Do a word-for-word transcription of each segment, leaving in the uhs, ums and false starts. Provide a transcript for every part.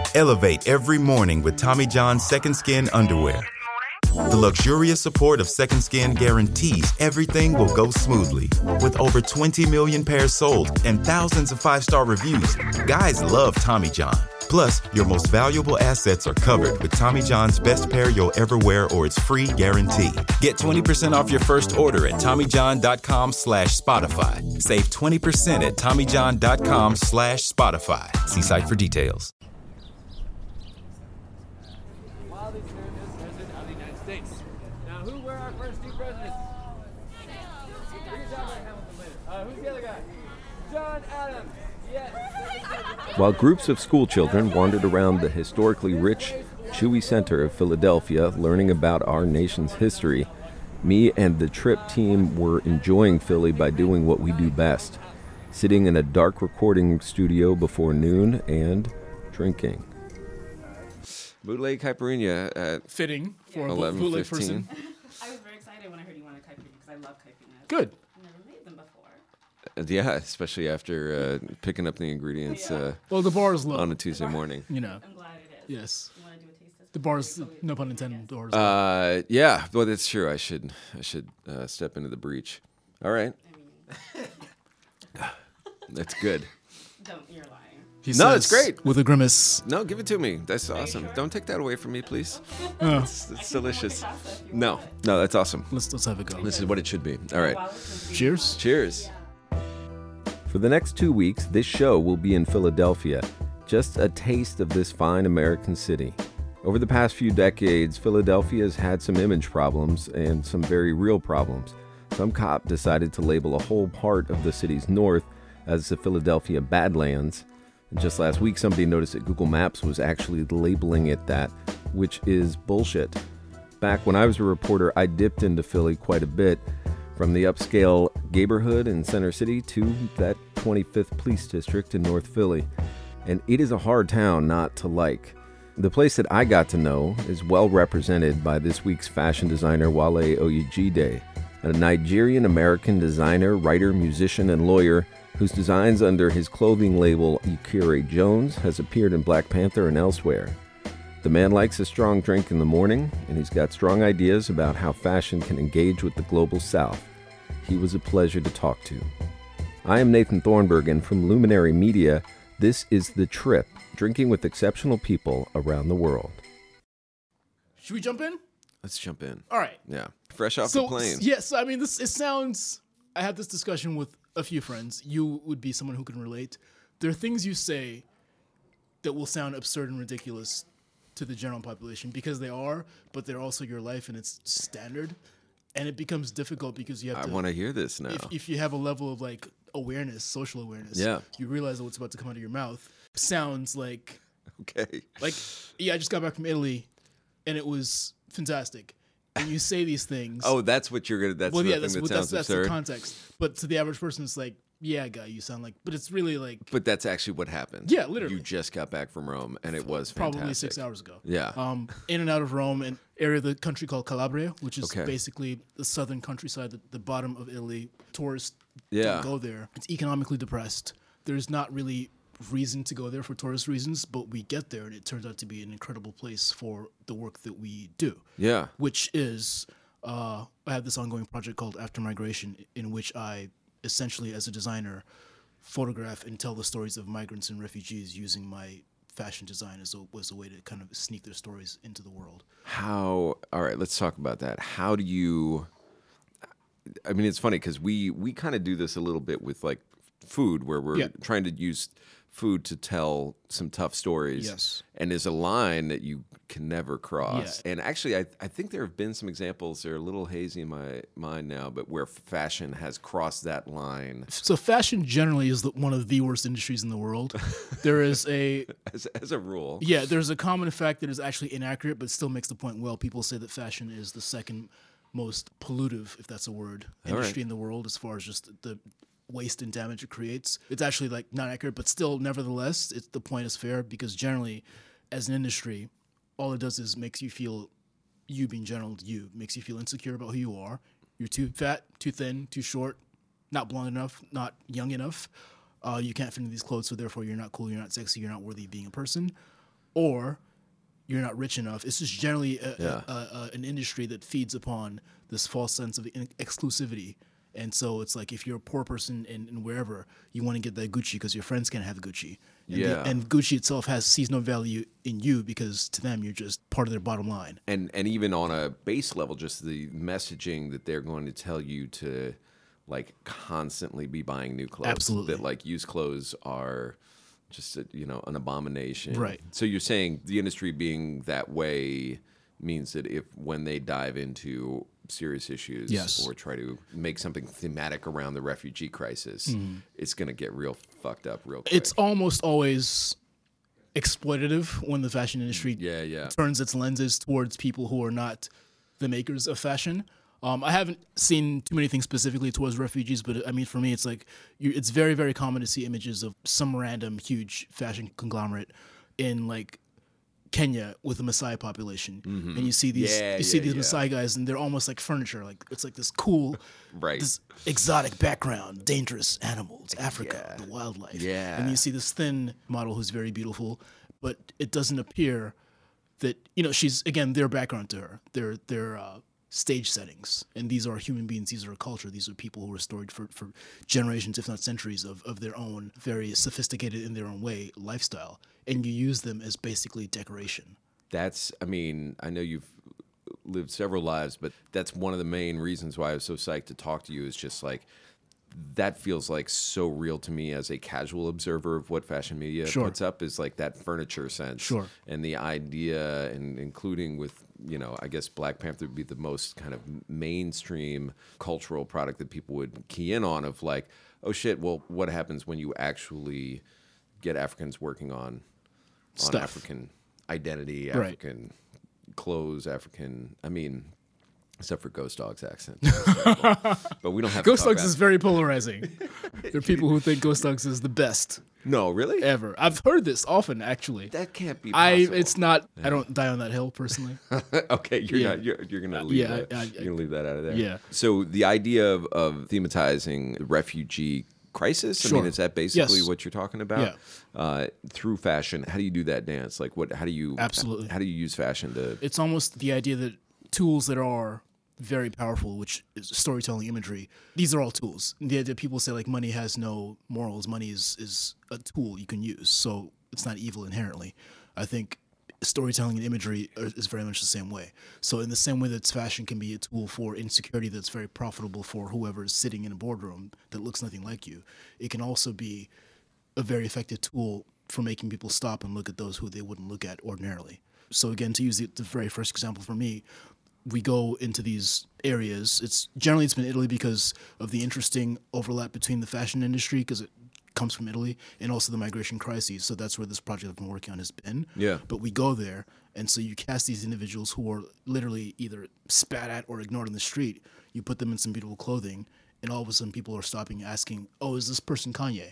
Elevate every morning with Tommy John's Second Skin underwear. The luxurious support of Second Skin guarantees everything will go smoothly. With over twenty million pairs sold and thousands of five-star reviews, guys love Tommy John. Plus, your most valuable assets are covered with Tommy John's best pair you'll ever wear or its free guarantee. Get twenty percent off your first order at TommyJohn.com slash Spotify. Save twenty percent at TommyJohn.com slash Spotify. See site for details. Now, who were our first two presidents? Uh, who's the other guy? John Adams. Yes. While groups of school children wandered around the historically rich Chewy Center of Philadelphia learning about our nation's history, me and the Trip team were enjoying Philly by doing what we do best, sitting in a dark recording studio before noon and drinking. Bootleg caipirinha at fitting for a eleven bootleg fifteen. person. I was very excited when I heard you wanted caipirinha because I love caipirinhas. Good. I've never made them before. Uh, yeah, especially after uh, picking up the ingredients uh, Well, the bar is low. on a Tuesday morning. You know. I'm glad it is. Yes. You want to do a taste test? The bar is, no pun intended, the bar is low. Uh, yeah, well, that's true. I should I should uh, step into the breach. All right. I mean, That's good. don't, you're lying. He No, says it's great. With a grimace. No, give it to me. That's awesome. Don't take that away from me, please. Oh, It's, it's delicious. No, no, that's awesome. let's, let's have a go. This is what it should be. All right. Cheers. Cheers. For the next two weeks, this show will be in Philadelphia, just a taste of this fine American city. Over the past few decades, Philadelphia has had some image problems and some very real problems. Some cop decided to label a whole part of the city's north as the Philadelphia Badlands. And just last week, somebody noticed that Google Maps was actually labeling it that, which is bullshit. Back when I was a reporter, I dipped into Philly quite a bit, from the upscale neighborhood in Center City to that twenty-fifth Police District in North Philly. And it is a hard town not to like. The place that I got to know is well represented by this week's fashion designer Wale Oyejide, a Nigerian-American designer, writer, musician, and lawyer whose designs under his clothing label Ikire Jones has appeared in Black Panther and elsewhere. The man likes a strong drink in the morning, and he's got strong ideas about how fashion can engage with the global South. He was a pleasure to talk to. I am Nathan Thornburg, and from Luminary Media, this is The Trip, drinking with exceptional people around the world. Should we jump in? Let's jump in. All right. Yeah. Fresh off So, the plane. yes, I mean, this it sounds... I had this discussion with a few friends. You would be someone who can relate. There are things you say that will sound absurd and ridiculous to the general population because they are, but they're also your life and it's standard. And it becomes difficult because you have I to... want to hear this now. If, if you have a level of like awareness, social awareness, Yeah. you realize that what's about to come out of your mouth sounds like... Okay. Like, yeah, I just got back from Italy and it was fantastic. And you say these things. Oh, that's what you're gonna. That's well, the yeah, thing that's that what sounds that's, that's absurd. the context. But to the average person, it's like, yeah, guy, you sound like. But it's really like But that's actually what happened. Yeah, literally. You just got back from Rome, and it was fantastic. probably six hours ago. Yeah. Um, in and out of Rome, an area of the country called Calabria, which is Okay. basically the southern countryside, the, the bottom of Italy. Tourists Yeah. don't go there. It's economically depressed. There's not really reason to go there for tourist reasons, but we get there, and it turns out to be an incredible place for the work that we do. Yeah. Which is, uh, I have this ongoing project called After Migration, in which I essentially, as a designer, photograph and tell the stories of migrants and refugees using my fashion design as a, as a way to kind of sneak their stories into the world. How? All right. Let's talk about that. How do you? I mean, it's funny because we we kind of do this a little bit with like food, where we're Yeah. trying to use food to tell some tough stories. Yes. And there's a line that you can never cross. Yeah. And actually, I, I think there have been some examples, they're a little hazy in my mind now, but where fashion has crossed that line. So fashion generally is the, one of the worst industries in the world. There is a As, as a rule. yeah, there's a common fact that is actually inaccurate, but still makes the point well. People say that fashion is the second most pollutive, if that's a word, All industry right. in the world as far as just the waste and damage it creates. It's actually like not accurate, but still, nevertheless, it's, the point is fair because generally, as an industry, all it does is makes you feel, you being general you, makes you feel insecure about who you are. You're too fat, too thin, too short, not blonde enough, not young enough. Uh, you can't fit into these clothes, so therefore you're not cool, you're not sexy, you're not worthy of being a person. or you're not rich enough. It's just generally a, Yeah. a, a, an industry that feeds upon this false sense of in- exclusivity. And so it's like if you're a poor person in, in wherever, you want to get that Gucci because your friends can't have Gucci. And the- Yeah. and Gucci itself has sees no value in you because to them you're just part of their bottom line. and and even on a base level, just the messaging that they're going to tell you to like constantly be buying new clothes. Absolutely. That like used clothes are just a, you know an abomination. Right. So you're saying the industry being that way means that if when they dive into serious issues Yes. or try to make something thematic around the refugee crisis, it's going to get real fucked up real quick. It's almost always exploitative when the fashion industry yeah, yeah. turns its lenses towards people who are not the makers of fashion. Um, I haven't seen too many things specifically towards refugees, but I mean, for me, it's like you, it's very, very common to see images of some random huge fashion conglomerate in like Kenya with the Maasai population, and you see these Mm-hmm. Yeah, you see yeah, these yeah. Maasai guys, and they're almost like furniture. Like it's like this cool, Right. this exotic background, dangerous animals, Africa, the wildlife. Yeah. And you see this thin model who's very beautiful, but it doesn't appear that you know she's again their background to her, their their uh, stage settings, and these are human beings, these are a culture, these are people who were storied for, for generations, if not centuries, of, of their own very sophisticated in their own way lifestyle, and you use them as basically decoration. That's, I mean, I know you've lived several lives, but that's one of the main reasons why I was so psyched to talk to you is just like, that feels like so real to me as a casual observer of what fashion media Sure. puts up is like that furniture sense. Sure. And the idea, and including with, you know, I guess Black Panther would be the most kind of mainstream cultural product that people would key in on of like, oh shit, well, what happens when you actually get Africans working on, on Stuff. African identity, Right. African clothes, African, I mean, except for Ghost Dog's accent. That's terrible. But we don't have Ghost to talk Dogs about is very polarizing. There are people who think Ghost Dogs is the best No, really? ever. I've heard this often, actually. That can't be I possible. it's not. I don't die on that hill personally. okay, you're Yeah. not you're, you're gonna leave Yeah, that I- I- you're gonna leave that out of there. Yeah. So the idea of, of thematizing the refugee crisis, I Sure. mean, is that basically Yes. what you're talking about? Yeah. Uh, through fashion, how do you do that dance? Like what how do you Absolutely. how do you use fashion to It's almost the idea that tools that are very powerful, which is storytelling imagery, these are all tools. The idea people say like money has no morals, money is, is a tool you can use, so it's not evil inherently. I think storytelling and imagery are, is very much the same way. So in the same way that fashion can be a tool for insecurity that's very profitable for whoever is sitting in a boardroom that looks nothing like you, it can also be a very effective tool for making people stop and look at those who they wouldn't look at ordinarily. So again, to use the, the very first example for me, we go into these areas. It's generally it's been Italy because of the interesting overlap between the fashion industry because it comes from Italy and also the migration crises. So that's where this project I've been working on has been. Yeah. But we go there, and so you cast these individuals who are literally either spat at or ignored on the street. You put them in some beautiful clothing, and all of a sudden people are stopping asking, "Oh, is this person Kanye?"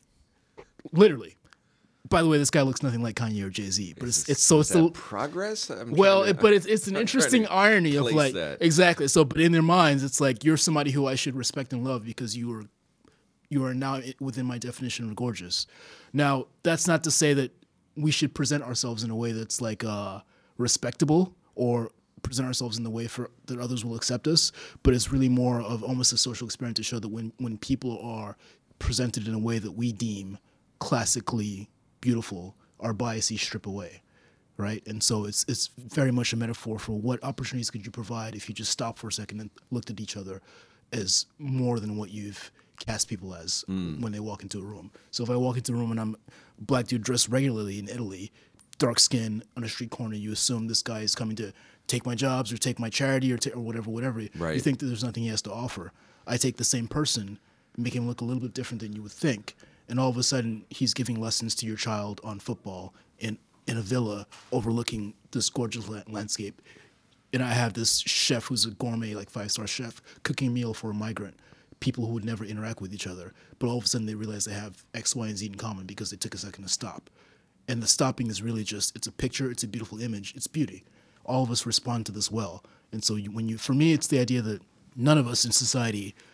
Literally. By the way, this guy looks nothing like Kanye or Jay-Z, but it's, it's so is it's that the progress? I'm well, trying to- it, but it's it's an I'm trying interesting to irony of place like that. exactly. So, but in their minds, it's like you're somebody who I should respect and love because you are you are now i- within my definition of gorgeous. Now, that's not to say that we should present ourselves in a way that's like uh, respectable or present ourselves in the way for that others will accept us. But it's really more of almost a social experiment to show that when when people are presented in a way that we deem classically beautiful, our biases strip away. Right, and so it's it's very much a metaphor for what opportunities could you provide if you just stopped for a second and looked at each other as more than what you've cast people as when they walk into a room. So if I walk into a room and I'm a black dude dressed regularly in Italy, dark skin on a street corner, you assume this guy is coming to take my jobs or take my charity or, ta- or whatever, whatever. Right. You think that there's nothing he has to offer. I take the same person, make him look a little bit different than you would think, and all of a sudden he's giving lessons to your child on football in in a villa overlooking this gorgeous la- landscape. And I have this chef who's a gourmet, like five-star chef, cooking a meal for a migrant, people who would never interact with each other. But all of a sudden they realize they have X, Y, and Z in common because they took a second to stop. And the stopping is really just, it's a picture, it's a beautiful image, it's beauty. All of us respond to this well. And so you, when you, for me, it's the idea that none of us in society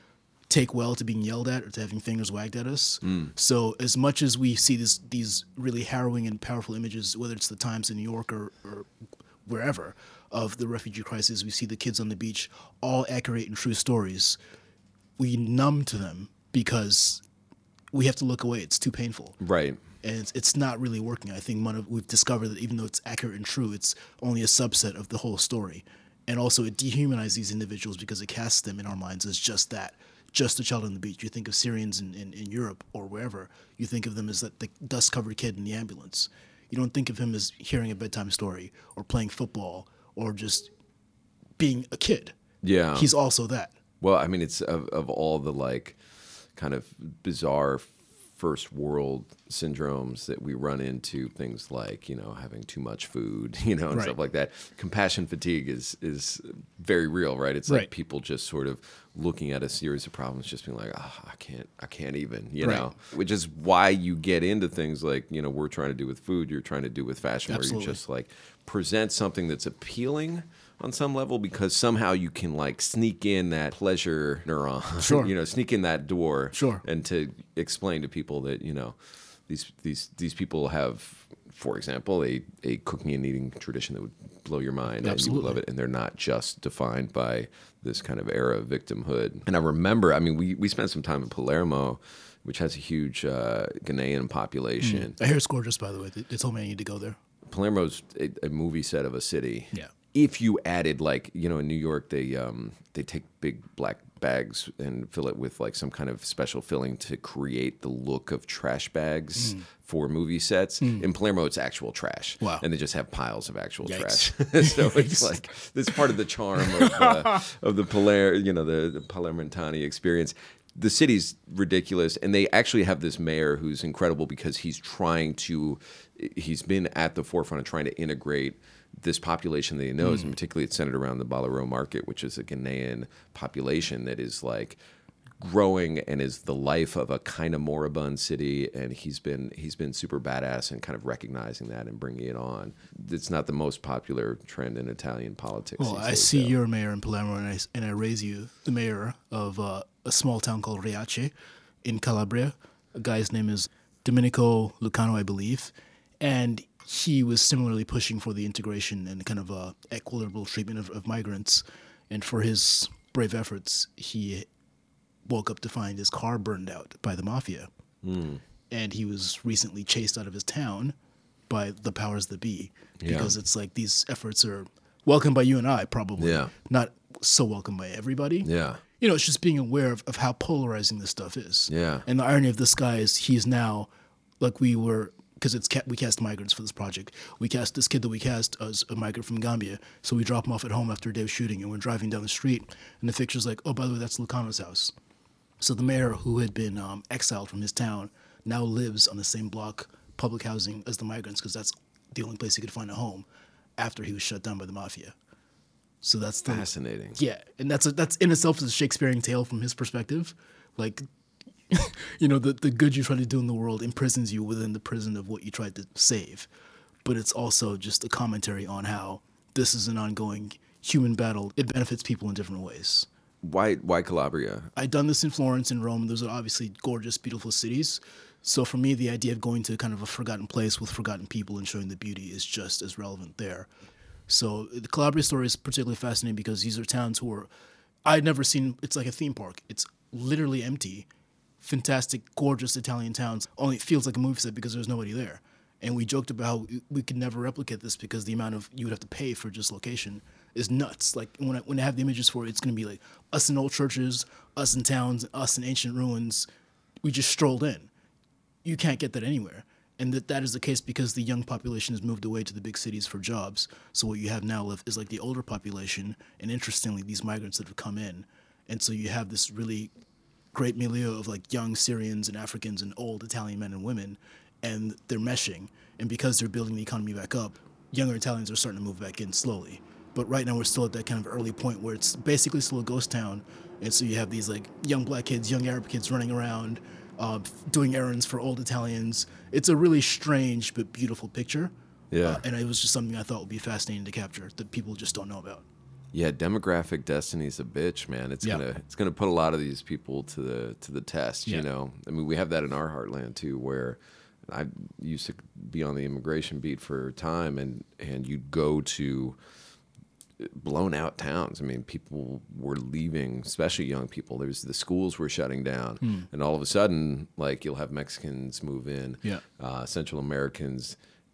take well to being yelled at or to having fingers wagged at us. So as much as we see this, these really harrowing and powerful images, whether it's the Times in New York or, or wherever, of the refugee crisis, we see the kids on the beach, all accurate and true stories. We numb to them because we have to look away. It's too painful. Right. And it's, it's not really working. I think one of, we've discovered that even though it's accurate and true, it's only a subset of the whole story. And also it dehumanizes these individuals because it casts them in our minds as just that, just a child on the beach. You think of Syrians in, in, in Europe or wherever, you think of them as that the dust-covered kid in the ambulance. You don't think of him as hearing a bedtime story or playing football or just being a kid. Yeah. He's also that. Well, I mean, it's of, of all the like kind of bizarre first world syndromes that we run into, things like, you know, having too much food, you know, and Right. stuff like that. Compassion fatigue is is very real, right? It's like Right. people just sort of looking at a series of problems, just being like, oh, I can't, I can't even, you Right. know, which is why you get into things like, you know, we're trying to do with food, you're trying to do with fashion, Absolutely. where you just like present something that's appealing on some level because somehow you can like sneak in that pleasure neuron, Sure. you know, sneak in that door, Sure. and to explain to people that, you know, these these these people have, for example, a, a cooking and eating tradition that would blow your mind and you would Absolutely. love it, and they're not just defined by this kind of era of victimhood. And I remember, I mean, we, we spent some time in Palermo, which has a huge uh, Ghanaian population. I hear it's gorgeous, by the way. They, they told me I need to go there. Palermo's a, a movie set of a city. Yeah. If you added, like, you know, in New York, they um, they take big black bags and fill it with like some kind of special filling to create the look of trash bags Mm. for movie sets. In Palermo, it's actual trash. Wow. And they just have piles of actual Yikes. trash. So it's like this part of the charm of, uh, of the Paler, you know, the, the Palermitani experience. The city's ridiculous, and they actually have this mayor who's incredible because he's trying to, he's been at the forefront of trying to integrate this population that he knows, and particularly it's centered around the Balaro market, which is a Ghanaian population that is like growing and is the life of a kind of moribund city, and he's been he's been super badass and kind of recognizing that and bringing it on. It's not the most popular trend in Italian politics. Well, these I days, see though. you're a mayor in Palermo, and I, and I raise you the mayor of uh, a small town called Riace in Calabria. A guy's name is Domenico Lucano, I believe, and he was similarly pushing for the integration and kind of uh, equitable treatment of, of migrants. And for his brave efforts, he woke up to find his car burned out by the mafia. Mm. And he was recently chased out of his town by the powers that be, Yeah. because it's like these efforts are welcomed by you and I, probably. Yeah. Not so welcomed by everybody. Yeah. You know, it's just being aware of, of how polarizing this stuff is. Yeah. And the irony of this guy is he's now, like we were, because it's ca- we cast migrants for this project. We cast this kid that we cast as a migrant from Gambia. So we drop him off at home after a day of shooting, and we're driving down the street, and the picture's like, oh, by the way, that's Lucano's house. So the mayor, who had been um, exiled from his town, now lives on the same block, public housing, as the migrants, because that's the only place he could find a home after he was shut down by the mafia. So that's the, Fascinating. yeah, and that's a, that's in itself is a Shakespearean tale from his perspective. Like, you know, the the good you try to do in the world imprisons you within the prison of what you tried to save. But it's also just a commentary on how this is an ongoing human battle. It benefits people in different ways. Why why Calabria? I'd done this in Florence and Rome. Those are obviously gorgeous, beautiful cities. So for me, the idea of going to kind of a forgotten place with forgotten people and showing the beauty is just as relevant there. So the Calabria story is particularly fascinating because these are towns who are, I'd never seen, it's like a theme park. It's literally empty, fantastic, gorgeous Italian towns. Only it feels like a movie set because there's nobody there. And we joked about how we could never replicate this because the amount of you would have to pay for just location is nuts. Like when I, when I have the images for it, it's going to be like us in old churches, us in towns, us in ancient ruins. We just strolled in. You can't get that anywhere. And that that is the case because the young population has moved away to the big cities for jobs. So what you have now left is like the older population, and interestingly, these migrants that have come in. And so you have this really great milieu of like young Syrians and Africans and old Italian men and women, and they're meshing. And because they're building the economy back up, younger Italians are starting to move back in slowly. But right now we're still at that kind of early point where it's basically still a ghost town. And so you have these like young black kids, young Arab kids running around, uh, doing errands for old Italians. It's a really strange but beautiful picture. Yeah. Uh, and it was just something I thought would be fascinating to capture that people just don't know about. Yeah, demographic destiny's a bitch, man. It's Yeah. gonna it's gonna put a lot of these people to the to the test. Yeah. You know, I mean, we have that in our heartland too, where I used to be on the immigration beat for a time, and and you'd go to blown out towns. I mean, people were leaving, especially young people. There's the schools were shutting down, Hmm. and all of a sudden, like you'll have Mexicans move in, Yeah. uh, Central Americans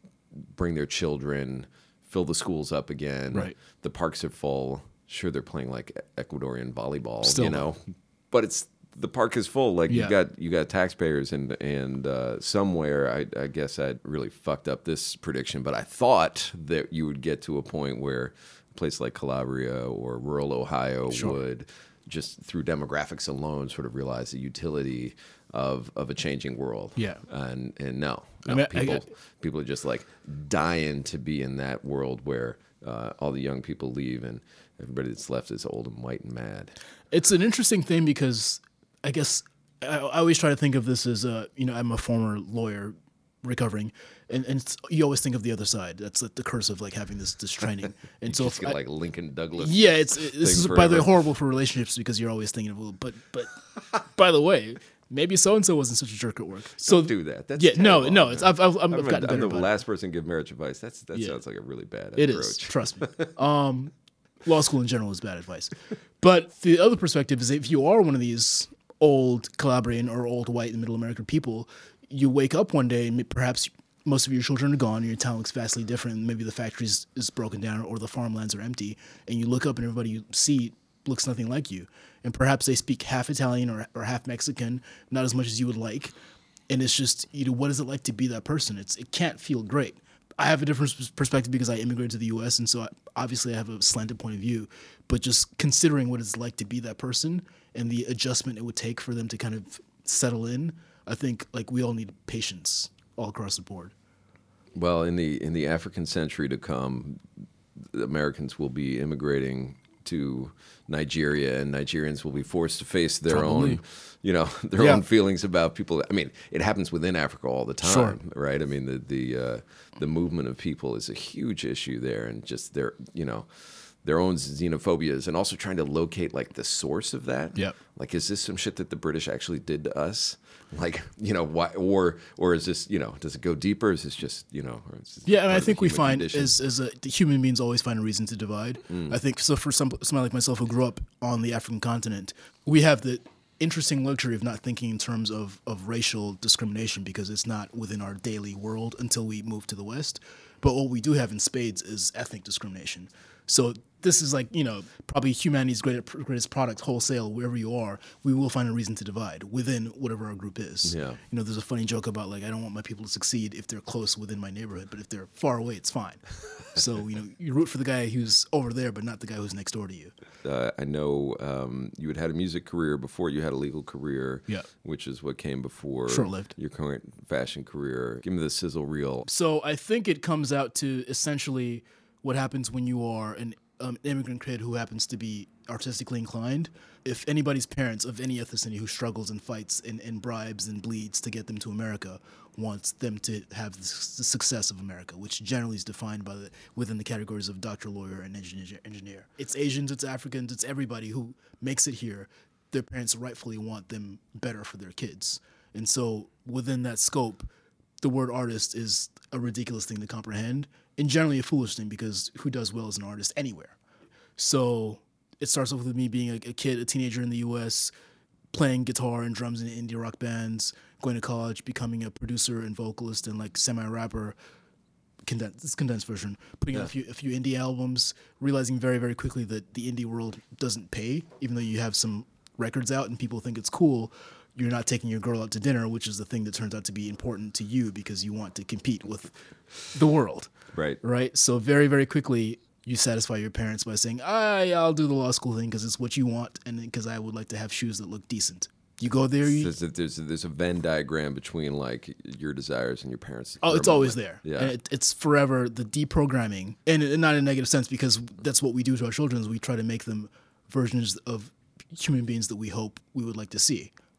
bring their children, fill the schools up again. Right. The parks are full. Sure, they're playing like Ecuadorian volleyball, Still you know, but it's the park is full. Like Yeah. you got you got taxpayers, and and uh, somewhere I, I guess I really fucked up this prediction, but I thought that you would get to a point where a place like Calabria or rural Ohio Sure. would just through demographics alone sort of realize the utility of of a changing world. Yeah. and and no, I no mean, I people get- people are just like dying to be in that world where uh, all the young people leave and everybody that's left is old and white and mad. It's an interesting thing because I guess I, I always try to think of this as a, you know, I'm a former lawyer recovering, and, and it's, you always think of the other side. That's like the curse of like having this this training. And so Just if get I- like Lincoln Douglas. yeah, it's it, this is thing by the way forever. horrible for relationships because you're always thinking of, well, but but by the way, maybe so and so wasn't such a jerk at work. So Don't do that. That's yeah, no, terrible, no, man. it's I've I've, I've, I'm, I've a- gotten I'm better the about it. last person to give marriage advice. That's that Yeah. sounds like a really bad It approach. is, trust me. Um, law school in general is bad advice. But the other perspective is if you are one of these old Calabrian or old white and middle American people, you wake up one day and perhaps most of your children are gone and your town looks vastly different. Maybe the factory is, is broken down or the farmlands are empty, and you look up and everybody you see looks nothing like you. And perhaps they speak half Italian or, or half Mexican, not as much as you would like. And it's just, you know, what is it like to be that person? It's It can't feel great. I have a different pers- perspective because I immigrated to the U S, and so I, obviously I have a slanted point of view. But just considering what it's like to be that person and the adjustment it would take for them to kind of settle in, I think like we all need patience all across the board. Well, in the in the African century to come, Americans will be immigrating to Nigeria, and Nigerians will be forced to face their Probably. own, you know, their Yeah. own feelings about people. I mean, it happens within Africa all the time, right? I mean, the the uh, the movement of people is a huge issue there, and just their, you know, their own xenophobias, and also trying to locate like the source of that. Yep. Like, is this some shit that the British actually did to us? Like, you know, why, or or is this, you know, does it go deeper? Is this just, you know, or is this Yeah, and part I of the think we human find condition? as as a, the human beings always find a reason to divide. I think so. For some somebody like myself who grew up on the African continent, we have the interesting luxury of not thinking in terms of of racial discrimination because it's not within our daily world until we move to the West. But what we do have in spades is ethnic discrimination. So this is like, you know, probably humanity's greatest, greatest product wholesale, wherever you are, we will find a reason to divide within whatever our group is. Yeah. You know, there's a funny joke about like, I don't want my people to succeed if they're close within my neighborhood, but if they're far away, it's fine. So, you know, you root for the guy who's over there, but not the guy who's next door to you. Uh, I know um, you had had a music career before you had a legal career, Yeah. which is what came before Short-lived. your current fashion career. Give me the sizzle reel. So I think it comes out to essentially what happens when you are an um, immigrant kid who happens to be artistically inclined. If anybody's parents of any ethnicity who struggles and fights and, and bribes and bleeds to get them to America wants them to have the, s- the success of America, which generally is defined by the within the categories of doctor, lawyer, and engineer. engineer. It's Asians, it's Africans, it's everybody who makes it here. Their parents rightfully want them better for their kids. And so within that scope, the word artist is a ridiculous thing to comprehend and generally a foolish thing because who does well as an artist anywhere? So it starts off with me being a, a kid, a teenager in the U S, playing guitar and drums in indie rock bands, going to college, becoming a producer and vocalist and like semi-rapper, condensed, this condensed version, putting out a few, a few indie albums, realizing very, very quickly that the indie world doesn't pay, even though you have some records out and people think it's cool. You're not taking your girl out to dinner, which is the thing that turns out to be important to you because you want to compete with the world. Right. Right. So very, very quickly, you satisfy your parents by saying, I, I'll do the law school thing because it's what you want and because I would like to have shoes that look decent. You go there. You, There's a, there's, a, there's a Venn diagram between like your desires and your parents. oh, it's always there. Yeah. And it, it's forever the deprogramming, and it, not in a negative sense because that's what we do to our children is we try to make them versions of human beings that we hope we would like to see.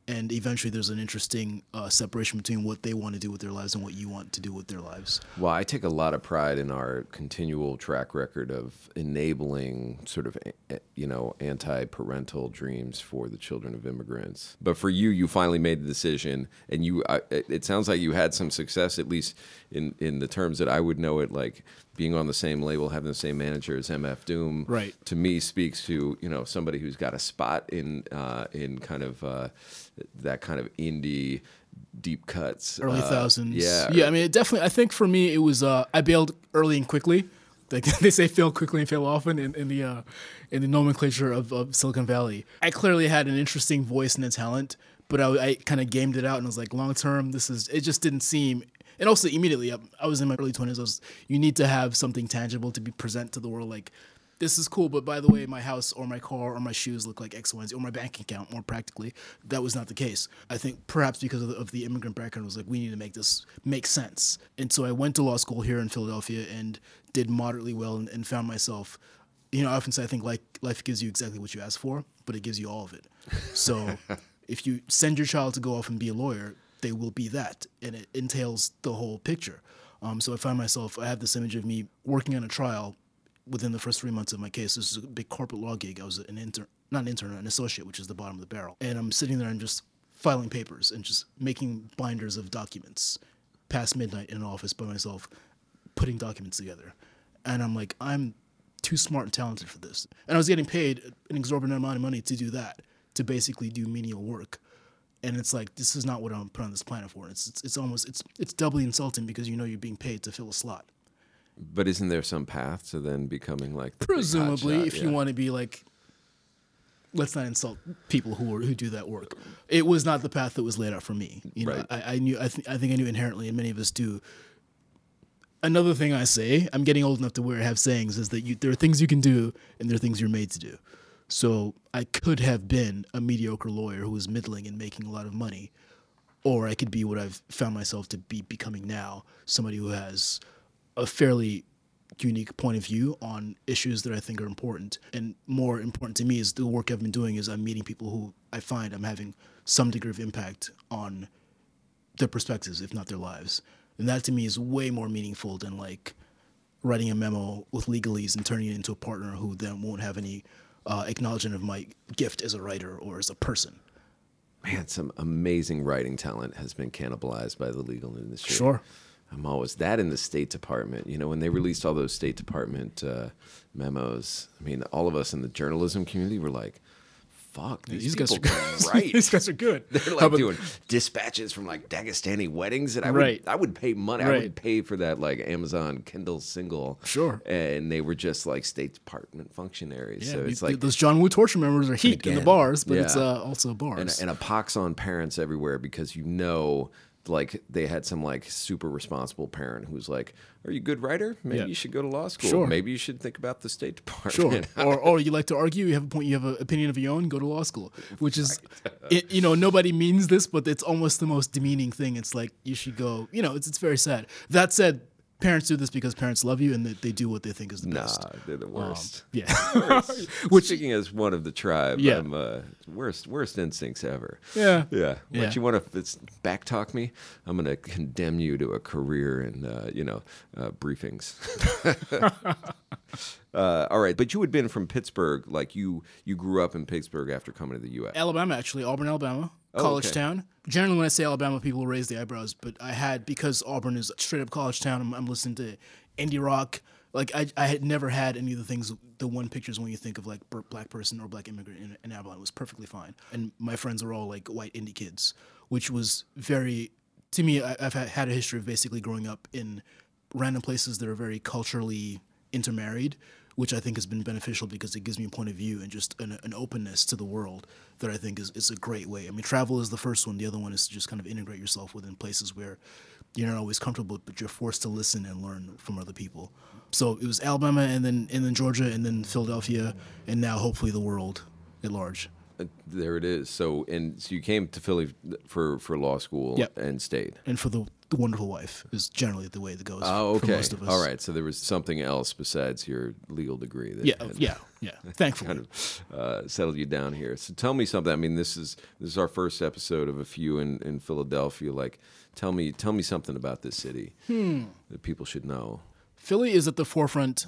And eventually there's an interesting uh, separation between what they want to do with their lives and what you want to do with their lives. Well, I take a lot of pride in our continual track record of enabling sort of, you know, anti-parental dreams for the children of immigrants. But for you, you finally made the decision, and you, I, it sounds like you had some success, at least in, in the terms that I would know it, like being on the same label, having the same manager as M F Doom. Right. To me, speaks to, you know, somebody who's got a spot in, uh, in kind of uh, that kind of indie deep cuts. Early uh, thousands. Yeah. Yeah, I mean, it definitely, I think for me, it was, uh, I bailed early and quickly. Like they say, fail quickly and fail often in, in the uh, in the nomenclature of, of Silicon Valley. I clearly had an interesting voice and a talent, but I, I kind of gamed it out and was like, long term, this is, it just didn't seem, and also immediately, I, I was in my early twenties, I was, you need to have something tangible to be present to the world, like, this is cool, but by the way, my house or my car or my shoes look like X, Y, and Z, or my bank account, more practically. That was not the case. I think perhaps because of the, of the immigrant background, it was like, we need to make this make sense. And so I went to law school here in Philadelphia and did moderately well and, and found myself, you know, I often say I think like life gives you exactly what you ask for, but it gives you all of it. So if you send your child to go off and be a lawyer, they will be that, and it entails the whole picture. Um, so I find myself, I have this image of me working on a trial within the first three months of my case. This is a big corporate law gig. I was an intern, not an intern, an associate, which is the bottom of the barrel. And I'm sitting there and just filing papers and just making binders of documents past midnight in an office by myself, putting documents together. And I'm like, I'm too smart and talented for this. And I was getting paid an exorbitant amount of money to do that, to basically do menial work. And it's like, this is not what I'm put on this planet for. It's, it's, it's almost, it's, it's doubly insulting because you know you're being paid to fill a slot. But isn't there some path to then becoming like the big Presumably, hotshot? if Yeah. you want to be like, let's not insult people who are, who do that work. It was not the path that was laid out for me. You know, Right. I, I knew. I, th- I think I knew inherently, and many of us do. Another thing I say, I'm getting old enough to where I have sayings, is that you, there are things you can do, and there are things you're made to do. So I could have been a mediocre lawyer who was middling and making a lot of money, or I could be what I've found myself to be becoming now, somebody who has a fairly unique point of view on issues that I think are important. And more important to me is the work I've been doing is I'm meeting people who I find I'm having some degree of impact on their perspectives, if not their lives. And that to me is way more meaningful than like writing a memo with legalese and turning it into a partner who then won't have any uh, acknowledgement of my gift as a writer or as a person. Man, some amazing writing talent has been cannibalized by the legal industry. Sure. I'm always that in the State Department. You know, when they released all those State Department uh, memos, I mean, all of us in the journalism community were like, fuck, these, These guys people are can good. write. These guys are good. They're How like about- doing dispatches from like Dagestani weddings that I would Right. I would pay money. I Right. would pay for that like Amazon Kindle single. Sure. And they were just like State Department functionaries. Yeah, so these- it's like those John Woo torture members are heat in the Again, bars, but it's yeah. uh, also bars. and, and a pox on parents everywhere because you know like they had some like super responsible parent who's like, are you a good writer? Maybe Yeah. you should go to law school. Sure. Maybe you should think about the State Sure. Department. or, or you like to argue, you have a point, you have an opinion of your own, go to law school, which is, it, you know, nobody means this, but it's almost the most demeaning thing. It's like, you should go, you know, it's, it's very sad. That said, parents do this because parents love you and they, they do what they think is the Nah, best. they're the worst. Yeah. Which, speaking as one of the tribe, Yeah. I'm uh, worst worst instincts ever. Yeah. Yeah. Yeah. What you want to it's back talk me? I'm going to condemn you to a career in uh, you know uh, briefings. uh, all right, but you had been from Pittsburgh, like you you grew up in Pittsburgh after coming to the U S. Alabama, actually, Auburn, Alabama, Oh, college okay. town. Generally, when I say Alabama, people raise the eyebrows, but I had, because Auburn is straight up college town, I'm, I'm listening to indie rock. Like, I, I had never had any of the things, the one pictures when you think of, like, b- black person or black immigrant in, in Alabama. It was perfectly fine. And my friends were all, like, white indie kids, which was very, to me, I, I've had, had a history of basically growing up in random places that are very culturally intermarried, which I think has been beneficial because it gives me a point of view and just an, an openness to the world that I think is, is a great way. I mean, travel is the first one. The other one is to just kind of integrate yourself within places where you're not always comfortable, but you're forced to listen and learn from other people. So it was Alabama and then and then Georgia and then Philadelphia and now hopefully the world at large. Uh, There it is. So and so you came to Philly for for law school Yep. and stayed. And for the wonderful wife is generally the way that goes Oh, for okay. most of us. All right. So there was something else besides your legal degree that Yeah, had yeah, yeah. Thankfully. kind of uh, settled you down here. So tell me something. I mean, this is this is our first episode of a few in, in Philadelphia. Like, tell me tell me something about this city Hmm. that people should know. Philly is at the forefront,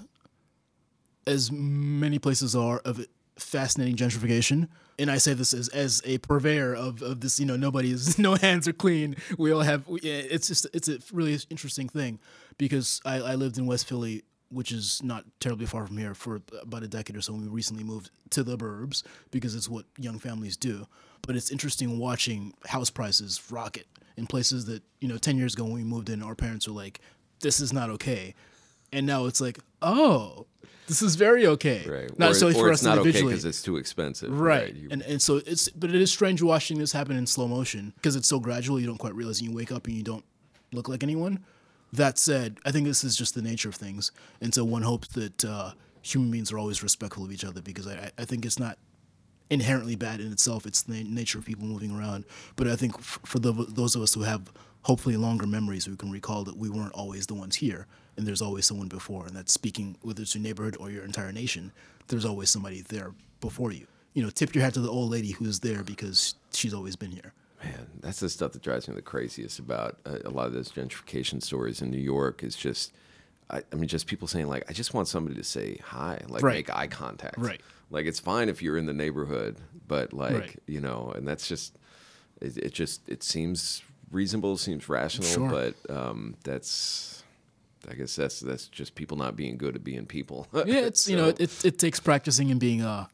as many places are, of fascinating gentrification. And I say this as, as a purveyor of, of this, you know, nobody's, no hands are clean. We all have, we- it's just, it's a really interesting thing because I, I lived in West Philly, which is not terribly far from here, for about a decade or so. And we recently moved to the burbs because it's what young families do. But it's interesting watching house prices rocket in places that, you know, ten years ago when we moved in, our parents were like, this is not okay. And now it's like, oh, this is very okay. Right. Not or necessarily or for it's us not okay individually. because it's too expensive. Right. You- And and so it's but it is strange watching this happen in slow motion because it's so gradual you don't quite realize and you wake up and you don't look like anyone. That said, I think this is just the nature of things. And so one hopes that uh, human beings are always respectful of each other because I, I think it's not inherently bad in itself. It's the nature of people moving around. But I think f- for the, those of us who have hopefully longer memories, we can recall that we weren't always the ones here. And there's always someone before. And that's speaking, whether it's your neighborhood or your entire nation, there's always somebody there before you. You know, tip your hat to the old lady who's there because she's always been here. Man, that's the stuff that drives me the craziest about uh, a lot of those gentrification stories in New York is just, I, I mean, just people saying like, I just want somebody to say hi, like Right. make eye contact. Right. Like it's fine if you're in the neighborhood, but like, Right. you know, and that's just, it, it just, it seems reasonable, seems rational, Sure. but um, that's, I guess that's, that's just people not being good at being people. Yeah, it's you know, So- it, it takes practicing and being uh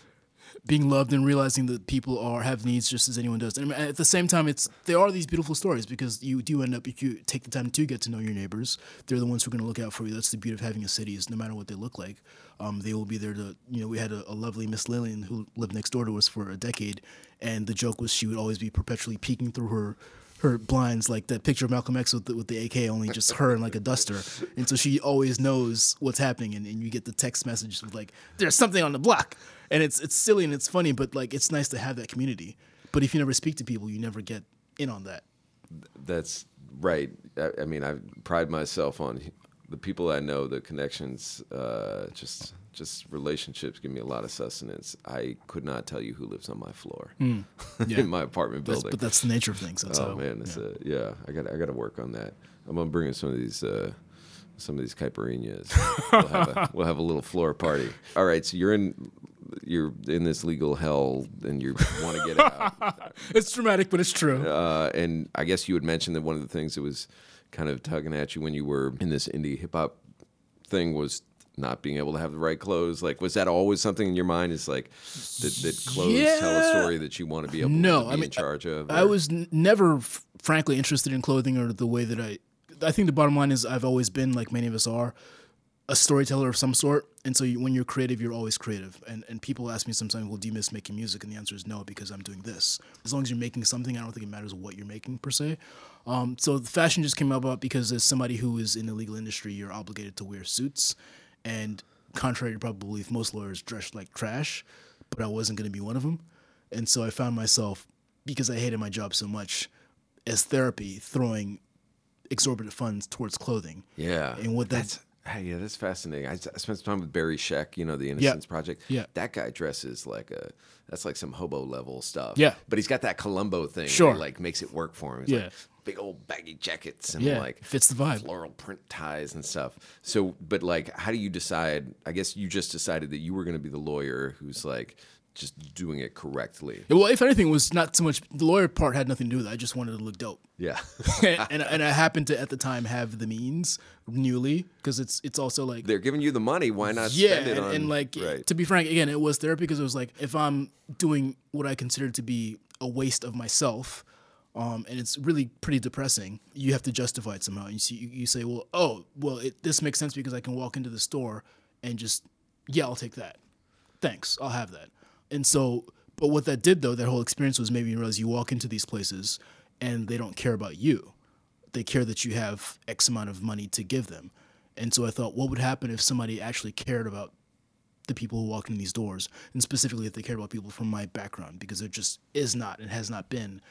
being loved and realizing that people are have needs just as anyone does. And I mean, at the same time, it's there are these beautiful stories because you do end up if you take the time to get to know your neighbors, they're the ones who are going to look out for you. That's the beauty of having a city is no matter what they look like, um, they will be there to. You know, we had a, a lovely Miss Lillian who lived next door to us for a decade, and the joke was she would always be perpetually peeking through her. her blinds, like that picture of Malcolm X with the, with the A K, only just her and like a duster. And so she always knows what's happening. And, and you get the text message with like, there's something on the block. And it's it's silly and it's funny, but like it's nice to have that community. But if you never speak to people, you never get in on that. That's right. I, I mean, I pride myself on the people I know, the connections, uh, just just relationships give me a lot of sustenance. I could not tell you who lives on my floor Yeah. in my apartment That's, building. but that's the nature of things. That's oh how, man, it's yeah. a, yeah. I got I got to work on that. I'm gonna bring in some of these. Uh, some of these caipirinhas. We'll have, a, we'll have a little floor party. All right, so you're in you're in this legal hell and you want to get out. It's dramatic, but it's true. Uh, and I guess you had mentioned that one of the things that was kind of tugging at you when you were in this indie hip hop thing was not being able to have the right clothes. Like, was that always something in your mind? Is like that, that clothes tell a Yeah. story that you want to be able No, to be I mean, in charge of? I or- was n- never, f- frankly, interested in clothing or the way that I. I think the bottom line is I've always been, like many of us are, a storyteller of some sort. And so you, when you're creative, you're always creative. And and people ask me sometimes, well, do you miss making music? And the answer is no, because I'm doing this. As long as you're making something, I don't think it matters what you're making per se. Um, so the fashion just came about because as somebody who is in the legal industry, you're obligated to wear suits. And contrary to probable belief, most lawyers dress like trash, but I wasn't going to be one of them. And so I found myself, because I hated my job so much, as therapy, throwing exorbitant funds towards clothing. Yeah, And what that's that's hey, yeah, that's fascinating. I, s- I spent some time with Barry Sheck, you know, the Innocence Project. Yeah. that guy dresses like a that's like some hobo level stuff. Yeah. but he's got that Columbo thing. Sure. that, like makes it work for him. He's Yeah. like big old baggy jackets and Yeah, like fits the vibe. floral print ties and stuff. So, but like, how do you decide? I guess you just decided that you were going to be the lawyer who's like just doing it correctly. well, if anything, it was not so much the lawyer part had nothing to do with it. I just wanted to look dope. Yeah, and and I happened to at the time have the means newly because it's it's also like they're giving you the money. Why not yeah, spend it and, on? and like right. to be frank, again, it was therapy because it was like if I'm doing what I consider to be a waste of myself, um, and it's really pretty depressing. You have to justify it somehow. You see, you, you say, well, oh, well, it, this makes sense because I can walk into the store and just yeah, I'll take that. Thanks, I'll have that. And so, but what that did though, that whole experience was maybe you realize you walk into these places and they don't care about you. They care that you have X amount of money to give them. And so I thought, what would happen if somebody actually cared about the people who walked in these doors, and specifically if they cared about people from my background, because there just is not and has not been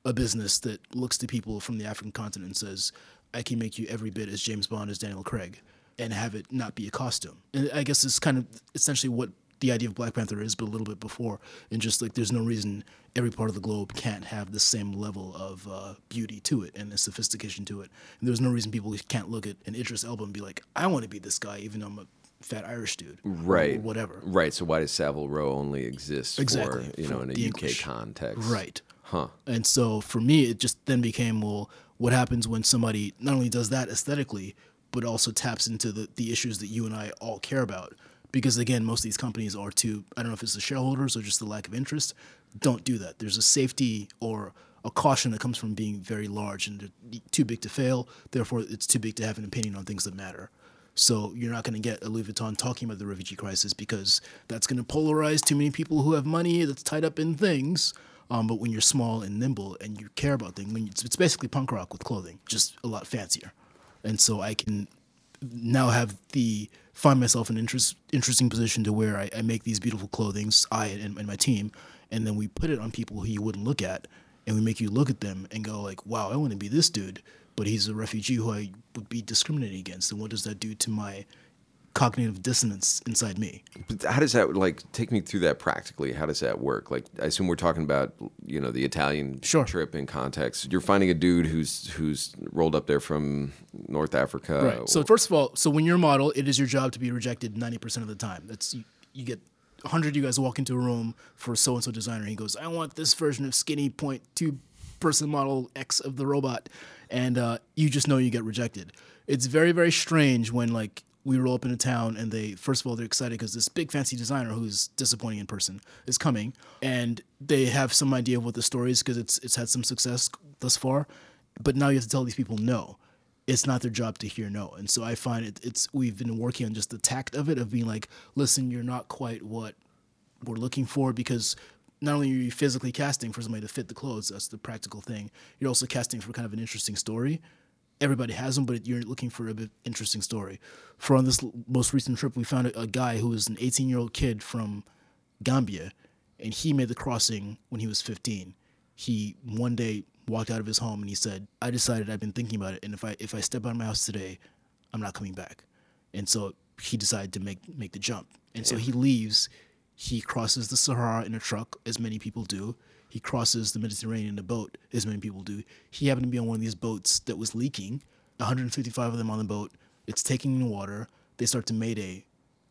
a business that looks to people from the African continent and says, I can make you every bit as James Bond as Daniel Craig and have it not be a costume. And I guess it's kind of essentially what the idea of Black Panther is, but a little bit before. And just like there's no reason every part of the globe can't have the same level of uh, beauty to it and the sophistication to it. And there's no reason people can't look at an Idris Elba and be like, I want to be this guy, even though I'm a fat Irish dude. Right. Or whatever. Right. So why does Savile Row only exist Exactly. for, you For know, in a the U K English. context? Right. Huh. And so for me, it just then became, well, what happens when somebody not only does that aesthetically, but also taps into the, the issues that you and I all care about? Because again, most of these companies are too, I don't know if it's the shareholders or just the lack of interest, don't do that. There's a safety or a caution that comes from being very large and they're too big to fail. Therefore, it's too big to have an opinion on things that matter. So you're not going to get a Louis Vuitton talking about the refugee crisis because that's going to polarize too many people who have money that's tied up in things. Um, but when you're small and nimble and you care about things, when you, it's basically punk rock with clothing, just a lot fancier. And so I can now have the find myself in an interest, interesting position to where I, I make these beautiful clothings, I and, and my team, and then we put it on people who you wouldn't look at, and we make you look at them and go like, wow, I want to be this dude, but he's a refugee who I would be discriminated against, and what does that do to my cognitive dissonance inside me? But how does that, like, take me through that practically? How does that work? Like, I assume we're talking about, you know, the Italian Sure. trip in context. You're finding a dude who's who's rolled up there from North Africa. Right. So first of all, so when you're a model, it is your job to be rejected ninety percent of the time. That's you, you get one hundred of you guys walk into a room for so-and-so designer. And he goes, I want this version of skinny point two person model X of the robot. And uh, you just know you get rejected. It's very, very strange when like we roll up in a town and they, first of all, they're excited because this big fancy designer who's disappointing in person is coming, and they have some idea of what the story is because it's it's had some success thus far. But now you have to tell these people no. It's not their job to hear no. And so I find it, it's, we've been working on just the tact of it, of being like, listen, you're not quite what we're looking for, because not only are you physically casting for somebody to fit the clothes, that's the practical thing, you're also casting for kind of an interesting story. Everybody has them, but you're looking for a bit interesting story. For on this l- most recent trip, we found a, a guy who was an eighteen-year-old kid from Gambia, and he made the crossing when he was fifteen. He one day walked out of his home and he said, I decided, I've been thinking about it, and if I if I step out of my house today, I'm not coming back. And so he decided to make make the jump. And so he leaves, he crosses the Sahara in a truck, as many people do. He crosses the Mediterranean in a boat, as many people do. He happened to be on one of these boats that was leaking, one hundred fifty-five of them on the boat. It's taking in water. They start to mayday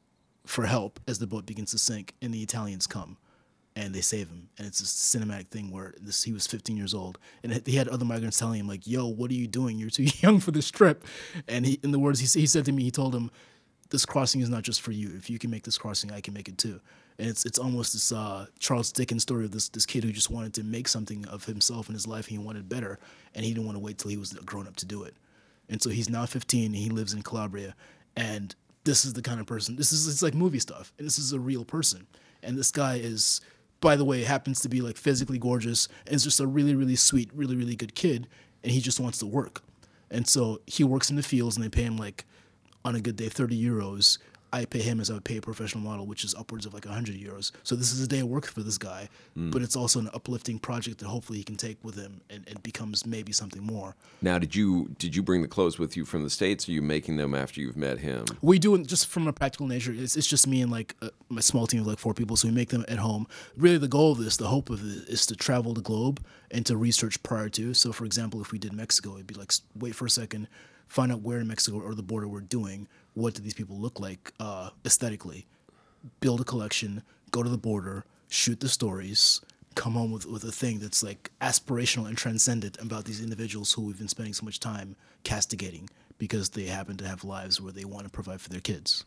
for help as the boat begins to sink, and the Italians come and they save him. And it's this cinematic thing where this, he was fifteen years old, and he had other migrants telling him like, yo, what are you doing? You're too young for this trip. And he, in the words he, he said to me, he told him, this crossing is not just for you. If you can make this crossing, I can make it too. And it's it's almost this uh, Charles Dickens story of this this kid who just wanted to make something of himself in his life, and he wanted better, and he didn't want to wait till he was grown up to do it. And so he's now fifteen, and he lives in Calabria, and this is the kind of person, this is, it's like movie stuff, and this is a real person. And this guy is, by the way, happens to be like physically gorgeous, and is just a really, really sweet, really, really good kid, and he just wants to work. And so he works in the fields, and they pay him like, on a good day, thirty euros. I pay him as I would pay a professional model, which is upwards of like one hundred euros. So this is a day of work for this guy, mm. but it's also an uplifting project that hopefully he can take with him and, and becomes maybe something more. Now, did you did you bring the clothes with you from the States, or are you making them after you've met him? We do it just from a practical nature. It's, it's just me and like a, my small team of like four people, so we make them at home. Really the goal of this, the hope of it, is to travel the globe and to research prior to. So for example, if we did Mexico, it'd be like, wait for a second, find out where in Mexico or the border we're doing, what do these people look like uh, aesthetically, build a collection, go to the border, shoot the stories, come home with, with a thing that's like aspirational and transcendent about these individuals who we've been spending so much time castigating because they happen to have lives where they want to provide for their kids.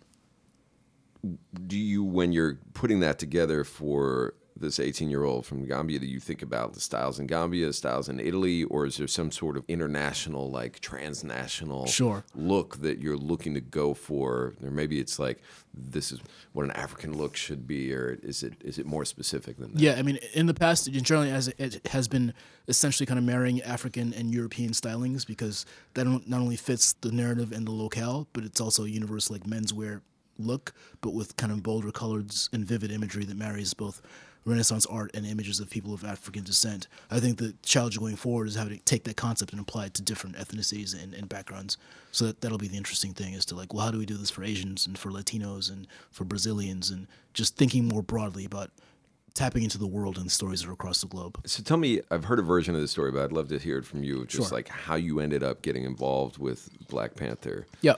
Do you, when you're putting that together for this eighteen-year-old from Gambia, do you think about the styles in Gambia, styles in Italy, or is there some sort of international, like transnational sure. look that you're looking to go for? Or maybe it's like, this is what an African look should be, or is it is it more specific than that? Yeah, I mean, in the past, generally, as it has been essentially kind of marrying African and European stylings, because that not only fits the narrative and the locale, but it's also universal, like menswear look, but with kind of bolder colors and vivid imagery that marries both Renaissance art and images of people of African descent. I think the challenge going forward is how to take that concept and apply it to different ethnicities and, and backgrounds. So that, that'll be the interesting thing, is to like, well, how do we do this for Asians and for Latinos and for Brazilians, and just thinking more broadly about tapping into the world and stories that are across the globe. So tell me, I've heard a version of the story, but I'd love to hear it from you, just Sure. like how you ended up getting involved with Black Panther. Yeah.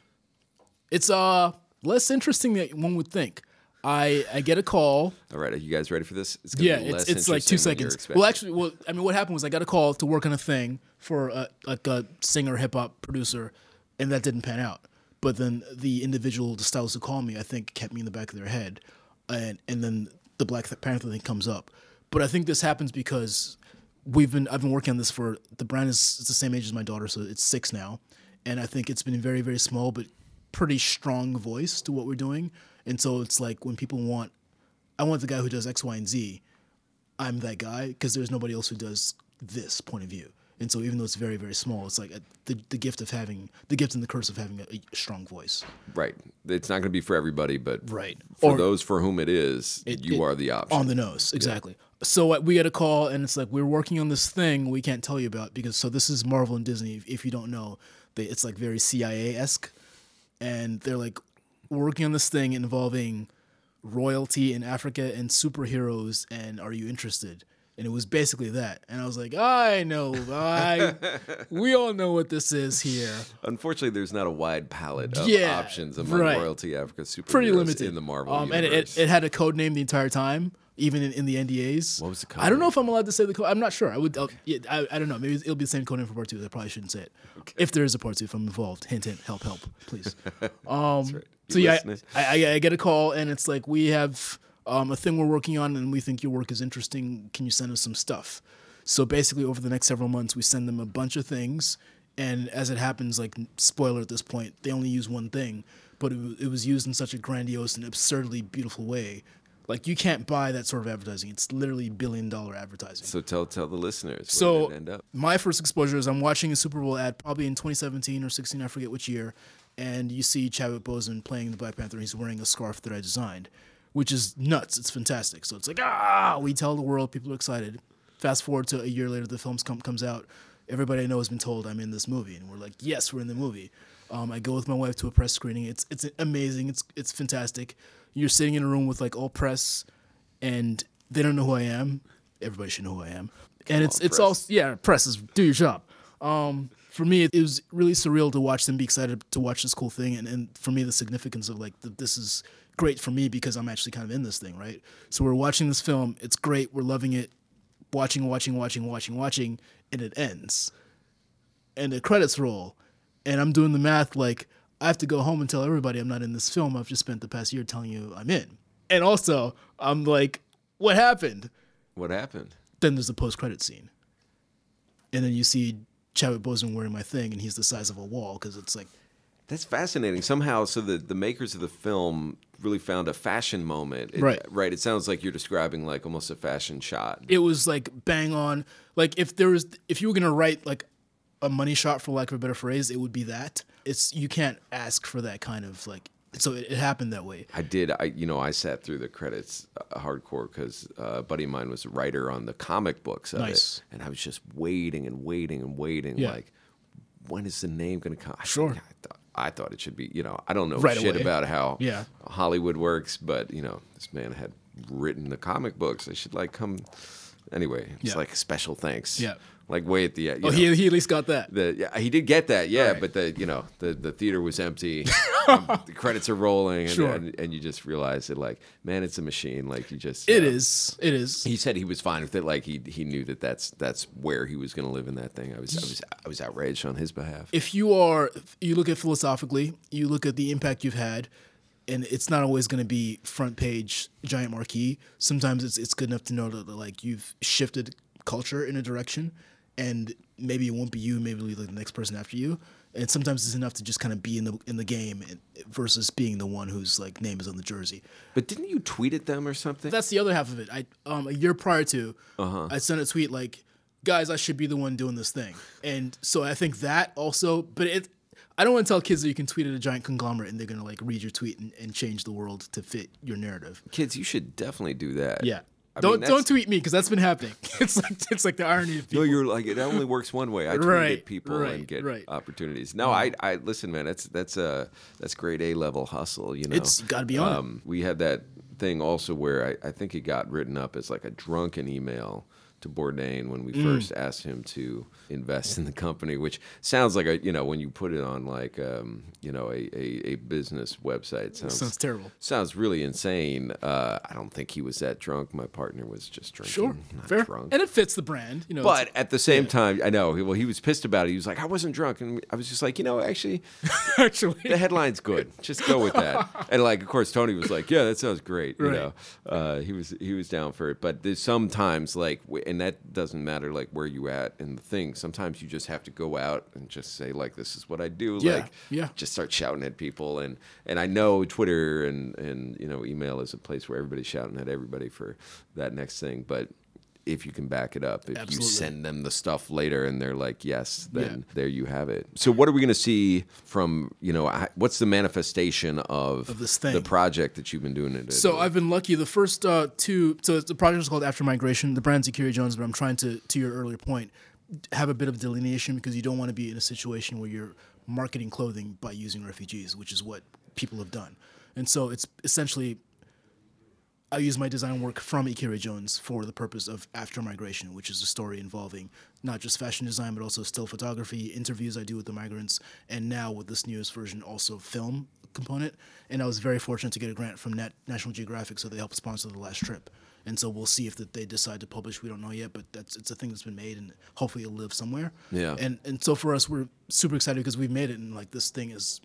It's uh less interesting than one would think. I, I get a call. All right, are you guys ready for this? It's gonna Yeah, be it's less it's like two interesting than you're seconds. Well, expecting. actually, well, I mean, what happened was I got a call to work on a thing for a, like a singer, hip hop producer, and that didn't pan out. But then the individual, the stylist who called me, I think kept me in the back of their head, and and then the Black Panther thing comes up. But I think this happens because we've been I've been working on this for the brand is it's the same age as my daughter, so it's six now, and I think it's been very very small but pretty strong voice to what we're doing. And so it's like when people want, I want the guy who does X, Y, and Z. I'm that guy because there's nobody else who does this point of view. And so even though it's very, very small, it's like a, the the gift of having the gift and the curse of having a, a strong voice. Right. It's not going to be for everybody, but Right. for Or- those for whom it is, It- you it- are the option. On the nose, exactly. So uh, we get a call, and it's like, we're working on this thing we can't tell you about because so this is Marvel and Disney. If, if you don't know, they, it's like very C I A esque, and they're like, we're working on this thing involving royalty in Africa and superheroes, and are you interested? And it was basically that, and I was like, I know, I, we all know what this is here. Unfortunately, there's not a wide palette of Yeah, options among right. royalty Africa superheroes Pretty limited in the Marvel um, and universe. it, it had a code name the entire time, even in, in the N D As. What was the code I don't know name? if I'm allowed to say the code. I'm not sure. I would. I'll, yeah, I, I don't know. Maybe it'll be the same code name for part two. I probably shouldn't say it. If there is a part two, if I'm involved, hint, hint, help, help, please. Um, right. So You yeah, listening? I, I, I get a call, and it's like, we have um, a thing we're working on, and we think your work is interesting. Can you send us some stuff? So basically, over the next several months, we send them a bunch of things, and as it happens, like, spoiler at this point, they only use one thing, but it, wa- it was used in such a grandiose and absurdly beautiful way. Like, you can't buy that sort of advertising. It's literally billion dollar advertising. So tell tell the listeners where So did it end up. my first exposure is I'm watching a Super Bowl ad, probably in twenty seventeen or sixteen, I forget which year, and you see Chadwick Boseman playing the Black Panther, and he's wearing a scarf that I designed, which is nuts. It's fantastic. So it's like, ah, we tell the world, people are excited. Fast forward to a year later, the film com- comes out. Everybody I know has been told I'm in this movie, and we're like, yes, we're in the movie. Um, I go with my wife to a press screening. It's it's amazing. It's it's fantastic. You're sitting in a room with like all press, and they don't know who I am. Everybody should know who I am. And it's on, it's press. all yeah, press is do your job. Um, for me, it was really surreal to watch them be excited to watch this cool thing, and, and for me, the significance of like the, this is great for me because I'm actually kind of in this thing, right? So we're watching this film. It's great. We're loving it. Watching, watching, watching, watching, watching, and it ends. And the credits roll. And I'm doing the math like, I have to go home and tell everybody I'm not in this film I've just spent the past year telling you I'm in. And also, I'm like, what happened? What happened? Then there's the post-credit scene. And then you see Chadwick Boseman wearing my thing, and he's the size of a wall, because it's like, That's fascinating. Somehow, so the, the makers of the film really found a fashion moment. It- Right. Right. It sounds like you're describing like almost a fashion shot. it was like bang on. Like if there was, if you were gonna write like a money shot, for lack of a better phrase, it would be that. It's you can't ask for that kind of like. So it, it happened that way. I did. I you know I sat through the credits uh, hardcore because uh, a buddy of mine was a writer on the comic books of Nice. it, and I was just waiting and waiting and waiting. Yeah. Like, when is the name going to come? I Sure. think I, thought, I thought it should be. You know, I don't know Right shit away. about how Yeah. Hollywood works, but you know, this man had written the comic books. They should like come. Anyway, it's Yeah. like special thanks. Yeah. Like way at the end. Oh, he, he at least got that. The, yeah, he did get that, yeah, Right. but the you know the, the theater was empty, um, the credits are rolling, and, Sure. and and you just realize that like, man, it's a machine. Like you just It uh, is. It is. He said he was fine with it. Like he he knew that that's that's where he was going to live in that thing. I was I was I was outraged on his behalf. If you are, if you look at philosophically, you look at the impact you've had, and it's not always going to be front page giant marquee. Sometimes it's it's good enough to know that like you've shifted culture in a direction, and maybe it won't be you, maybe it'll be like the next person after you. And sometimes it's enough to just kind of be in the in the game and, versus being the one whose like name is on the jersey. But didn't you tweet at them or something? That's the other half of it. I um a year prior to, Uh-huh. I sent a tweet like, "Guys, I should be the one doing this thing," and so I think that also. But it, I don't want to tell kids that you can tweet at a giant conglomerate and they're going to like read your tweet and, and change the world to fit your narrative. Kids, you should definitely do that. Yeah. I don't mean, that's- don't tweet me because that's been happening. It's like it's like the irony of people. No, you're like it only works one way. I tweet Right, at people right, and get right. opportunities. No, I, I listen, man. That's that's a that's grade A level hustle. You know, It's- you gotta be on it. Um, we had that thing also where I, I think it got written up as like a drunken email to Bourdain when we Mm. first asked him to invest in the company, which sounds like a you know when you put it on like um, you know a, a, a business website sounds Sounds terrible. sounds really insane. Uh, I don't think he was that drunk. My partner was just drinking, Sure, not fair, drunk. and it fits the brand. You know, But it's- at the same time, I know. he- Well, he was pissed about it. He was like, "I wasn't drunk," and I was just like, "You know, actually, actually, the headline's good. Just go with that." And like, of course, Tony was like, "Yeah, that sounds great." You Right. know, uh, he was he was down for it. But there's sometimes like, w- and that doesn't matter like where you at in the thing. Sometimes you just have to go out and just say like, "This is what I do." Yeah, Like, yeah. just start shouting at people. And and I know Twitter and and you know email is a place where everybody's shouting at everybody for that next thing, but. If you can back it up, if Absolutely. you send them the stuff later and they're like, yes, then Yeah. there you have it. So what are we going to see from, you know, I- what's the manifestation of, Of this thing. the project that you've been doing it? So I've been lucky. The first uh, two, so the project is called After Migration. The brand's Akira Jones, but I'm trying to, to your earlier point, have a bit of delineation because you don't want to be in a situation where you're marketing clothing by using refugees, which is what people have done. And so it's essentially, I use my design work from Akira Jones for the purpose of After Migration, which is a story involving not just fashion design, but also still photography, interviews I do with the migrants, and now with this newest version, also film component. And I was very fortunate to get a grant from Nat- National Geographic, so they helped sponsor the last trip. And so we'll see if that they decide to publish. We don't know yet, but that's it's a thing that's been made, and hopefully it'll live somewhere. Yeah. And and so for us, we're super excited because we've made it, and like this thing is,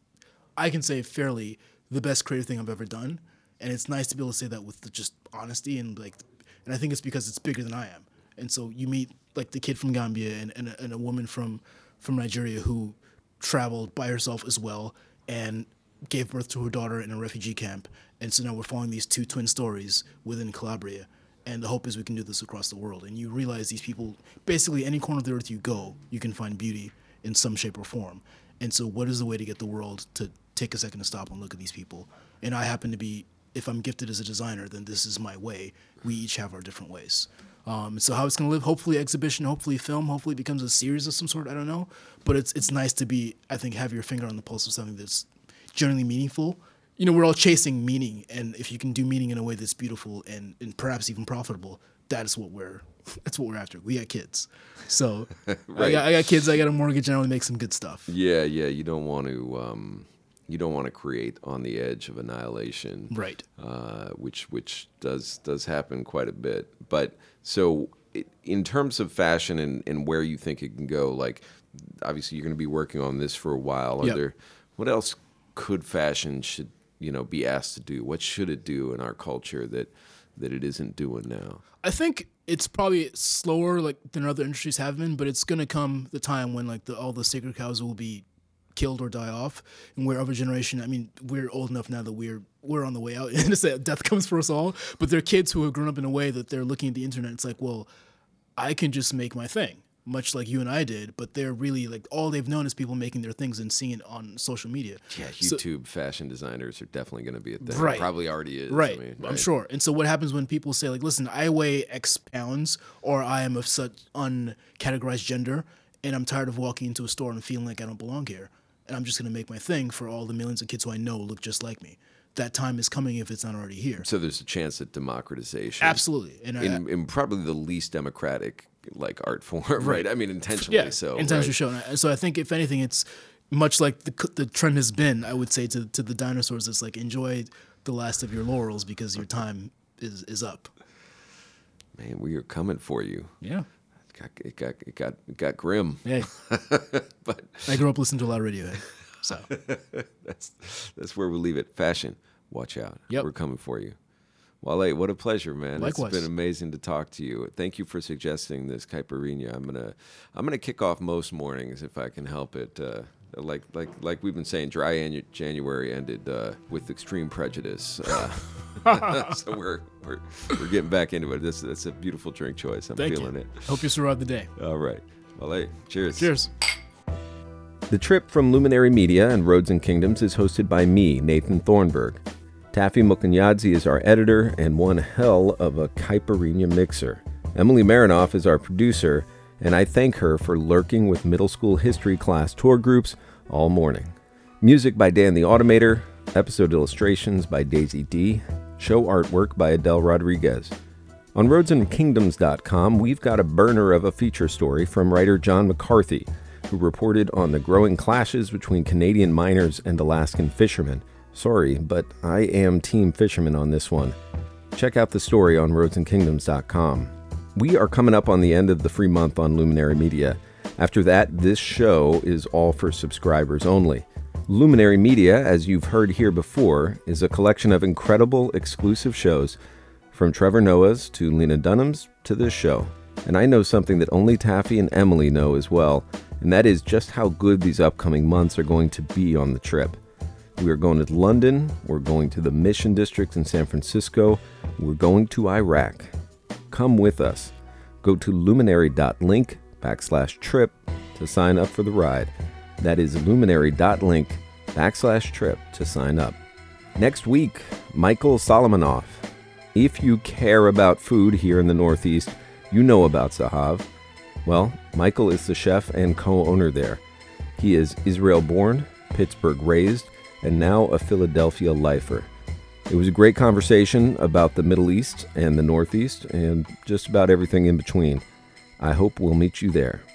I can say fairly, the best creative thing I've ever done. And it's nice to be able to say that with the just honesty and like, and I think it's because it's bigger than I am. And so you meet like the kid from Gambia and, and, a, and a woman from, from Nigeria who traveled by herself as well and gave birth to her daughter in a refugee camp. And so now we're following these two twin stories within Calabria. And the hope is we can do this across the world. And you realize these people, basically any corner of the earth you go, you can find beauty in some shape or form. And so what is the way to get the world to take a second to stop and look at these people? And I happen to be, if I'm gifted as a designer, then this is my way. We each have our different ways. Um, so how it's going to live, hopefully exhibition, hopefully film, hopefully it becomes a series of some sort, I don't know. But it's it's nice to be, I think, have your finger on the pulse of something that's generally meaningful. You know, we're all chasing meaning, and if you can do meaning in a way that's beautiful and, and perhaps even profitable, that is what we're, that's what we're after. We got kids. So I, Right. got, I got kids, I got a mortgage, and I want to make some good stuff. Yeah, yeah. You don't want to, um, you don't want to create on the edge of annihilation, Right. Uh, which which does does happen quite a bit. But so it, in terms of fashion and, and where you think it can go, like obviously you're going to be working on this for a while. Are Yep. there what else could fashion should you know be asked to do? What should it do in our culture that that it isn't doing now? I think it's probably slower like than other industries have been, but it's gonna come the time when like the, all the sacred cows will be killed or die off, and we're of a generation. I mean, we're old enough now that we're we're on the way out, and to say death comes for us all. But there are kids who have grown up in a way that they're looking at the internet. It's like, well, I can just make my thing, much like you and I did. But they're really like all they've known is people making their things and seeing it on social media. Yeah, So- YouTube fashion designers are definitely going to be a thing. Right. Probably already is. Right. I mean, I'm right? sure. And so what happens when people say like, listen, I weigh X pounds or I am of such uncategorized gender and I'm tired of walking into a store and feeling like I don't belong here. And I'm just going to make my thing for all the millions of kids who I know look just like me. That time is coming if it's not already here. So there's a chance at democratization. Absolutely. And I, In, in probably the least democratic like art form, right? I mean, intentionally yeah, so. intentionally right? shown. And so I think if anything, it's much like the the trend has been. I would say to to the dinosaurs, it's like enjoy the last of your laurels because your time is is up. Man, we are coming for you. Yeah. It got it got it got, it got grim. Hey, But I grew up listening to a lot of Radiohead. So that's that's where we leave it. Fashion, watch out. Yep. We're coming for you. Wale, what a pleasure, man. Likewise. It's been amazing to talk to you. Thank you for suggesting this caipirinha. I'm gonna I'm gonna kick off most mornings if I can help it. Uh, like like like we've been saying, dry Anu- January ended uh, with extreme prejudice. Uh, so we're we're we're getting back into it. This that's a beautiful drink choice. I'm thank feeling you. it. Hope you survive the day. All right. Wale, cheers. Cheers. The Trip from Luminary Media and Roads and Kingdoms is hosted by me, Nathan Thornburg. Taffy Mukanyadze is our editor and one hell of a caipirinha mixer. Emily Marinoff is our producer, and I thank her for lurking with middle school history class tour groups all morning. Music by Dan the Automator, episode illustrations by Daisy D, show artwork by Adele Rodriguez. On roads and kingdoms dot com, we've got a burner of a feature story from writer John McCarthy, who reported on the growing clashes between Canadian miners and Alaskan fishermen. Sorry, but I am team fisherman on this one. Check out the story on roads and kingdoms dot com. We are coming up on the end of the free month on Luminary Media. After that, this show is all for subscribers only. Luminary Media, as you've heard here before, is a collection of incredible exclusive shows, from Trevor Noah's to Lena Dunham's to this show. And I know something that only Taffy and Emily know as well, and that is just how good these upcoming months are going to be on the trip. We are going to London, we're going to the Mission District in San Francisco, we're going to Iraq. Come with us. Go to luminary.link backslash trip to sign up for the ride. That is luminary.link backslash trip to sign up. Next week, Michael Solomonoff. If you care about food here in the Northeast, you know about Zahav. Well, Michael is the chef and co-owner there. He is Israel-born, Pittsburgh-raised, and now a Philadelphia lifer. It was a great conversation about the Middle East and the Northeast and just about everything in between. I hope we'll meet you there.